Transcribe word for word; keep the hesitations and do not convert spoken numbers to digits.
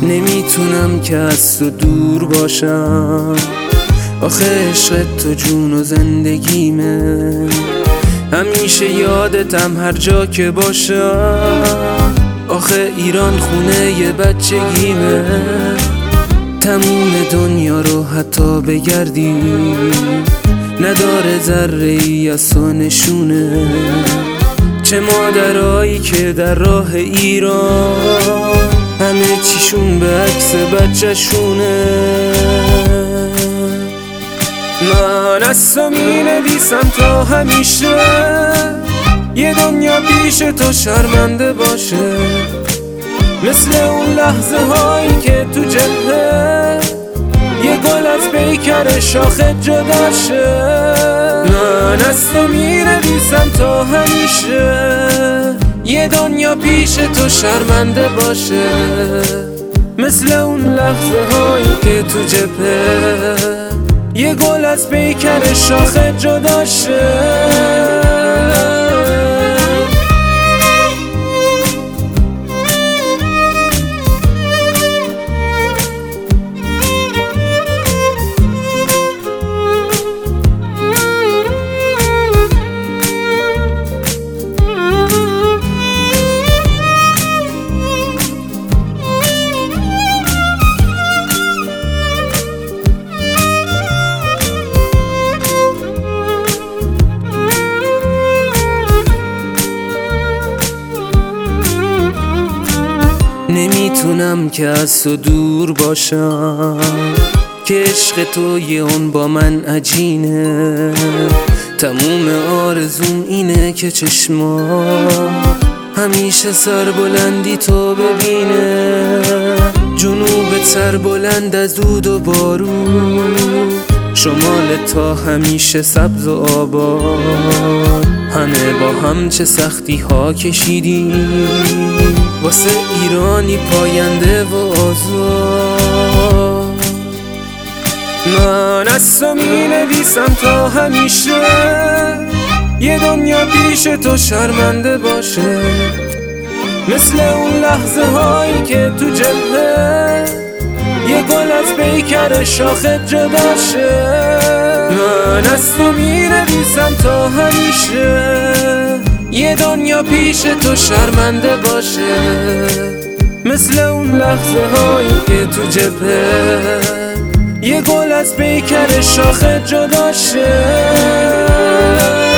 نمیتونم که از تو دور باشم، آخه عشق تو جون و زندگیمه، همیشه یادتم هر جا که باشم، آخه ایران خونه ی بچگیمه. تموم دنیا رو حتی بگردی نداره ذره ای از تو نشونه، چه مادرایی که در راه ایران همه چیشون به عکس بچه شونه. من از تو می نویسم تا همیشه یه دنیا پیش تو شرمنده باشه، مثل اون لحظه هایی که تو جبهه یه گل از پیکر شاخه جدا شه. من از تو می نویسم تا همیشه یه دنیا پیش تو شرمنده باشه، مثل اون لحظه هایی که تو جبهه یه گل از پیکر شاخه جدا شه. نمیتونم که از تو دور باشم، که عشق تو یه اون با من عجینه، تموم آرزوم اینه که چشما همیشه سر بلندی تو ببینه، جنوب سر بلند از دود و بارون، شمال تا همیشه سبز و آباد، همه با هم چه سختی ها کشیدیم واسه ایرانی پاینده و آزاد. من از تو می نویسم تا همیشه یه دنیا پیش تو شرمنده باشه، مثل اون لحظه هایی که تو جبهه یه گل از پیکر شاخه جدا شه. من از تو می نویسم تا همیشه یه دنیا پیش تو شرمنده باشه، مثل اون لحظه هایی که تو جبهه یه گل از پیکر شاخه جدا شه.